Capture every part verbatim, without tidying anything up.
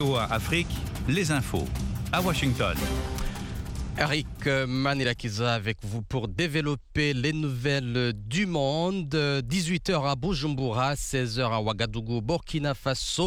Afrique, les infos à Washington. Eric Manilakiza avec vous pour développer les nouvelles du monde. dix-huit heures à Bujumbura, seize heures à Ouagadougou, Burkina Faso.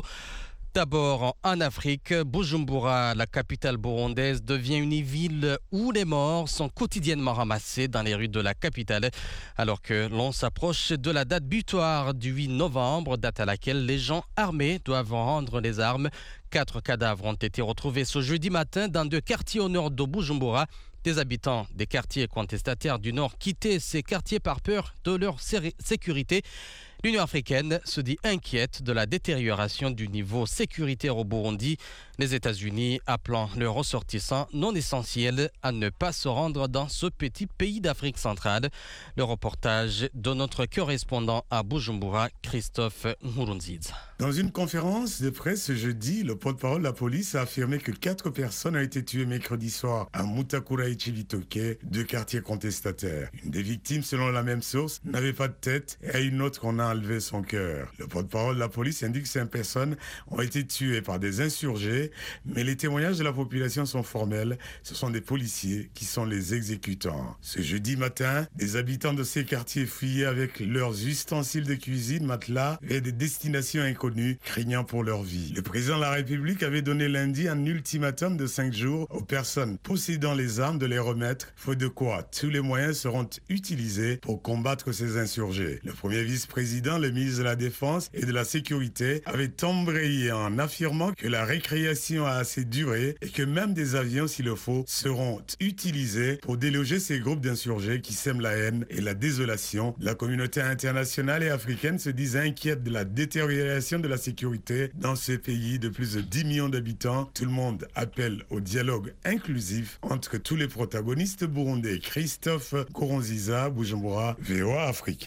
D'abord en Afrique, Bujumbura, la capitale burundaise, devient une ville où les morts sont quotidiennement ramassés dans les rues de la capitale, alors que l'on s'approche de la date butoir du huit novembre, date à laquelle les gens armés doivent rendre les armes. Quatre cadavres ont été retrouvés ce jeudi matin dans deux quartiers au nord de Bujumbura. Des habitants des quartiers contestataires du Nord quittaient ces quartiers par peur de leur sécurité. L'Union africaine se dit inquiète de la détérioration du niveau sécuritaire au Burundi. Les États-Unis appelant leurs ressortissants non essentiels à ne pas se rendre dans ce petit pays d'Afrique centrale. Le reportage de notre correspondant à Bujumbura, Christophe Nkurunziza. Dans une conférence de presse ce jeudi, le porte-parole de la police a affirmé que quatre personnes ont été tuées mercredi soir à Mutakura et Chibitoke, deux quartiers contestataires. Une des victimes, selon la même source, n'avait pas de tête et à une autre qu'on a enlevé son cœur. Le porte-parole de la police indique que cinq personnes ont été tuées par des insurgés, mais les témoignages de la population sont formels. Ce sont des policiers qui sont les exécutants. Ce jeudi matin, des habitants de ces quartiers fuyaient avec leurs ustensiles de cuisine, matelas et des destinations inconnues, craignant pour leur vie. Le président de la République avait donné lundi un ultimatum de cinq jours aux personnes possédant les armes de les remettre, faute de quoi tous les moyens seront utilisés pour combattre ces insurgés. Le premier vice-président, le ministre de la Défense et de la Sécurité avait embrayé en affirmant que la récréation a assez duré et que même des avions, s'il le faut, seront utilisés pour déloger ces groupes d'insurgés qui sèment la haine et la désolation. La communauté internationale et africaine se disent inquiète de la détérioration de la sécurité dans ce pays de plus de dix millions d'habitants. Tout le monde appelle au dialogue inclusif entre tous les protagonistes burundais. Christophe Nkurunziza, Bujumbura, V O A Afrique.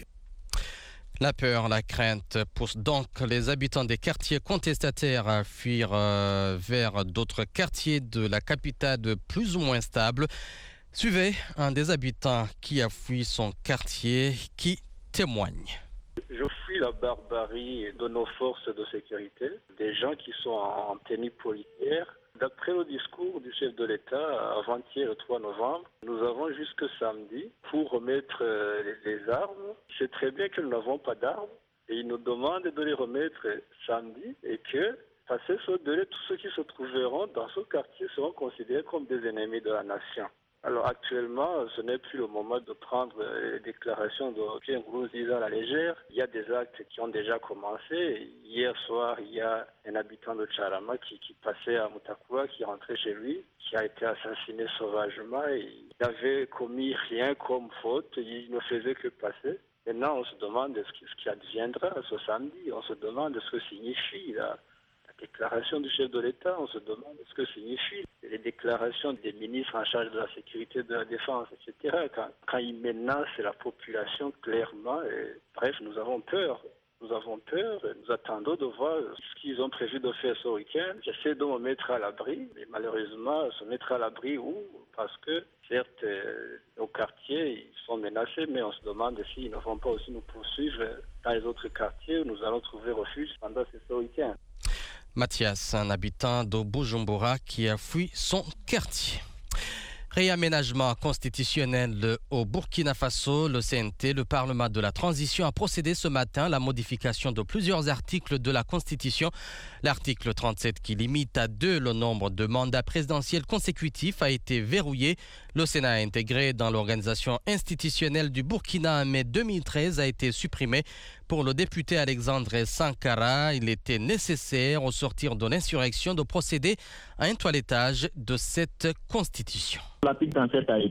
La peur, la crainte pousse donc les habitants des quartiers contestataires à fuir euh, vers d'autres quartiers de la capitale plus ou moins stables. Suivez un des habitants qui a fui son quartier qui témoigne. Je fuis la barbarie de nos forces de sécurité, des gens qui sont en tenue policière. D'après le discours du chef de l'État, avant-hier, le trois novembre, nous avons jusque samedi pour remettre les armes. C'est très bien que nous n'avons pas d'armes et ils nous demandent de les remettre samedi et que, passé ce délai, tous ceux qui se trouveront dans ce quartier seront considérés comme des ennemis de la nation. Alors actuellement, ce n'est plus le moment de prendre les déclarations de Nkurunziza à la légère. Il y a des actes qui ont déjà commencé. Hier soir, il y a un habitant de Tcharama qui, qui passait à Mutakura, qui rentrait chez lui, qui a été assassiné sauvagement. Et il n'avait commis rien comme faute, il ne faisait que passer. Maintenant, on se demande ce qui, ce qui adviendra ce samedi. On se demande ce que signifie la, la déclaration du chef de l'État. On se demande ce que signifie les déclarations des ministres en charge de la sécurité, de la défense, et cetera. Quand, quand ils menacent la population clairement, et, bref, nous avons peur. Nous avons peur, nous attendons de voir ce qu'ils ont prévu de faire ce week-end. J'essaie de me mettre à l'abri, mais malheureusement, se mettre à l'abri où? Parce que, certes, euh, nos quartiers ils sont menacés, mais on se demande s'ils ne vont pas aussi nous poursuivre dans les autres quartiers où nous allons trouver refuge pendant ce week-end. Mathias, un habitant de Bujumbura qui a fui son quartier. Réaménagement constitutionnel au Burkina Faso, le C N T, le Parlement de la Transition a procédé ce matin à la modification de plusieurs articles de la Constitution. L'article trente-sept qui limite à deux le nombre de mandats présidentiels consécutifs a été verrouillé. Le Sénat intégré dans l'organisation institutionnelle du Burkina en mai deux mille treize a été supprimé. Pour le député Alexandre Sankara, il était nécessaire au sortir de l'insurrection de procéder à un toilettage de cette constitution. L'article trente-sept a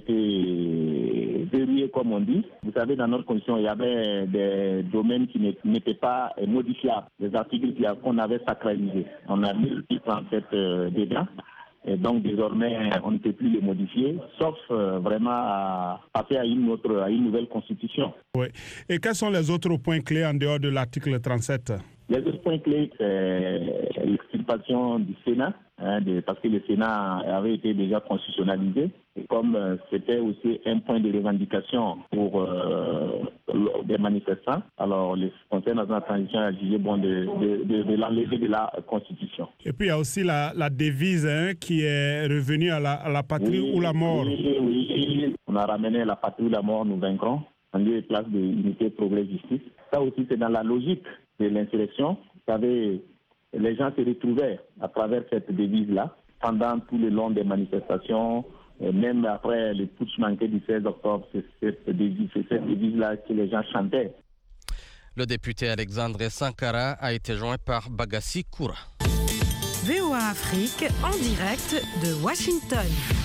été verrouillé, comme on dit. Vous savez, dans notre constitution, il y avait des domaines qui n'étaient pas modifiables, des articles qu'on avait sacralisés. On a mis l'article trente-sept euh, dedans. Et donc désormais, on ne peut plus les modifier, sauf euh, vraiment à passer à une autre, à une nouvelle constitution. Oui. Et quels sont les autres points clés en dehors de l'article trente-sept? Les autres points clés, c'est l'exculpation du Sénat, hein, de, parce que le Sénat avait été déjà constitutionnalisé. Et comme euh, c'était aussi un point de revendication pour euh, des manifestants. Alors, le Conseil national de transition a jugé bon de, de, de, de l'enlever de la Constitution. Et puis, il y a aussi la, la devise hein, qui est revenue à la, à la patrie oui, ou la mort. Oui, oui, on a ramené la patrie ou la mort, nous vaincrons, en lieu et place de unité, progrès, justice. Ça aussi, c'est dans la logique de l'insurrection. Vous savez, les gens se retrouvaient à travers cette devise-là pendant tout le long des manifestations, même après le putsch manqué du seize octobre, c'est cette devise, c'est cette devise-là que les gens chantaient. Le député Alexandre Sankara a été joint par Bagassi Koura. V O A Afrique en direct de Washington.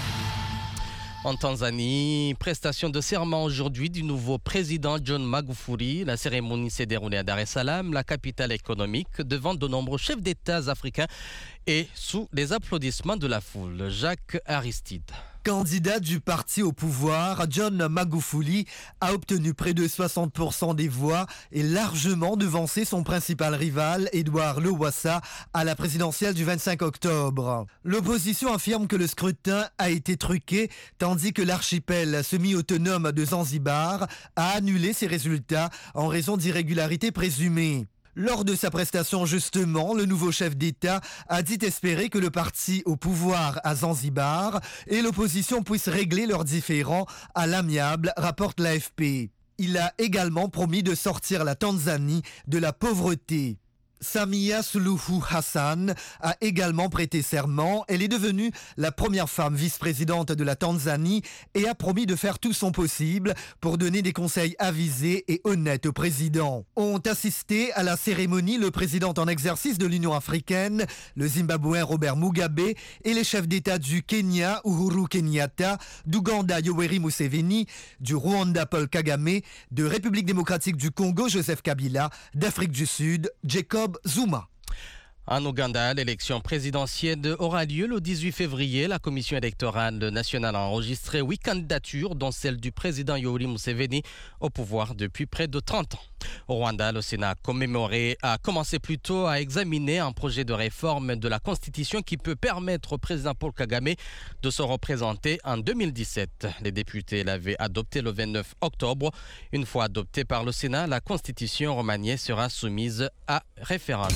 En Tanzanie, prestation de serment aujourd'hui du nouveau président John Magufuli. La cérémonie s'est déroulée à Dar es Salaam, la capitale économique, devant de nombreux chefs d'État africains et sous les applaudissements de la foule. Jacques Aristide. Candidat du parti au pouvoir, John Magufuli a obtenu près de soixante pour cent des voix et largement devancé son principal rival, Edouard Lowassa, à la présidentielle du vingt-cinq octobre. L'opposition affirme que le scrutin a été truqué, tandis que l'archipel semi-autonome de Zanzibar a annulé ses résultats en raison d'irrégularités présumées. Lors de sa prestation, justement, le nouveau chef d'État a dit espérer que le parti au pouvoir à Zanzibar et l'opposition puissent régler leurs différends à l'amiable, rapporte l'A F P. Il a également promis de sortir la Tanzanie de la pauvreté. Samia Suluhu Hassan a également prêté serment. Elle est devenue la première femme vice-présidente de la Tanzanie et a promis de faire tout son possible pour donner des conseils avisés et honnêtes au président. Ont assisté à la cérémonie le président en exercice de l'Union africaine, le Zimbabwéen Robert Mugabe et les chefs d'État du Kenya, Uhuru Kenyatta, d'Ouganda, Yoweri Museveni, du Rwanda, Paul Kagame, de République démocratique du Congo, Joseph Kabila, d'Afrique du Sud, Jacob Zuma. En Ouganda, l'élection présidentielle aura lieu le dix-huit février. La commission électorale nationale a enregistré huit candidatures, dont celle du président Yoweri Museveni, au pouvoir depuis près de trente ans. Au Rwanda, le Sénat a commémoré, a commencé plutôt à examiner un projet de réforme de la Constitution qui peut permettre au président Paul Kagame de se représenter en deux mille dix-sept. Les députés l'avaient adopté le vingt-neuf octobre. Une fois adoptée par le Sénat, la Constitution remaniée sera soumise à référendum.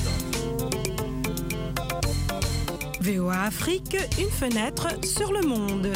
V O A Afrique, une fenêtre sur le monde.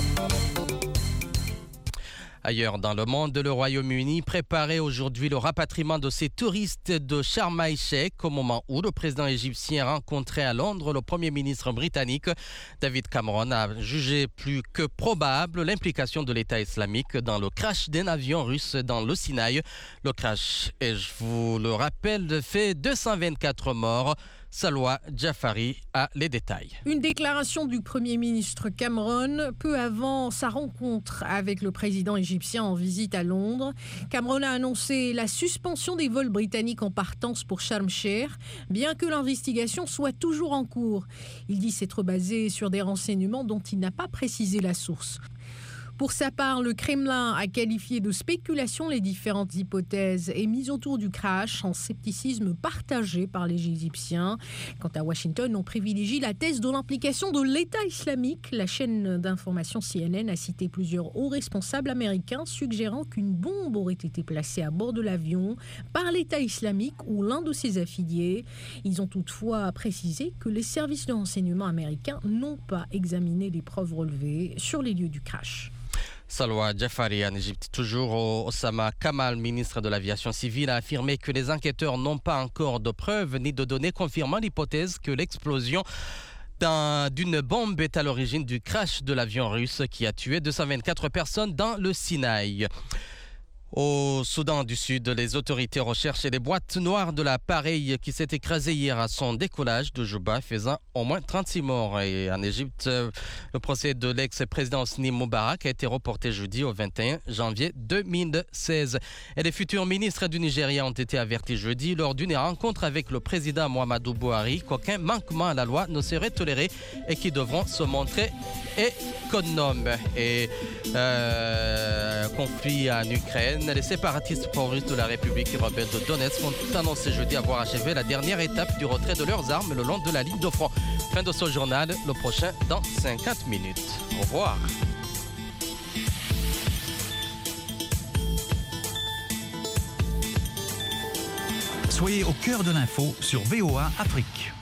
Ailleurs dans le monde, le Royaume-Uni préparait aujourd'hui le rapatriement de ses touristes de Sharm el-Sheikh au moment où le président égyptien rencontrait à Londres le premier ministre britannique. David Cameron a jugé plus que probable l'implication de l'État islamique dans le crash d'un avion russe dans le Sinaï. Le crash, et je vous le rappelle, fait deux cent vingt-quatre morts. Salwa Jafari a les détails. Une déclaration du Premier ministre Cameron peu avant sa rencontre avec le président égyptien en visite à Londres. Cameron a annoncé la suspension des vols britanniques en partance pour Sharm el-Sheikh, bien que l'investigation soit toujours en cours. Il dit s'être basé sur des renseignements dont il n'a pas précisé la source. Pour sa part, le Kremlin a qualifié de spéculation les différentes hypothèses et mises autour du crash, en scepticisme partagé par les Égyptiens. Quant à Washington, on privilégie la thèse de l'implication de l'État islamique. La chaîne d'information C N N a cité plusieurs hauts responsables américains suggérant qu'une bombe aurait été placée à bord de l'avion par l'État islamique ou l'un de ses affiliés. Ils ont toutefois précisé que les services de renseignement américains n'ont pas examiné les preuves relevées sur les lieux du crash. Salwa Jafari en Égypte. Toujours, Osama Kamal, ministre de l'Aviation civile, a affirmé que les enquêteurs n'ont pas encore de preuves ni de données confirmant l'hypothèse que l'explosion d'une bombe est à l'origine du crash de l'avion russe qui a tué deux cent vingt-quatre personnes dans le Sinaï. Au Soudan du Sud, les autorités recherchent les boîtes noires de l'appareil qui s'est écrasé hier à son décollage de Juba, faisant au moins trente-six morts. Et en Égypte, le procès de l'ex-président Hosni Moubarak a été reporté jeudi au vingt et un janvier deux mille seize. Et les futurs ministres du Nigeria ont été avertis jeudi lors d'une rencontre avec le président Muhammadu Buhari qu'aucun manquement à la loi ne serait toléré et qui devront se montrer économes. Et euh, conflit en Ukraine. Les séparatistes pro-russes de la République rebelle de Donetsk ont annoncé jeudi avoir achevé la dernière étape du retrait de leurs armes le long de la ligne de front. Fin de ce journal, le prochain dans cinquante minutes. Au revoir. Soyez au cœur de l'info sur V O A Afrique.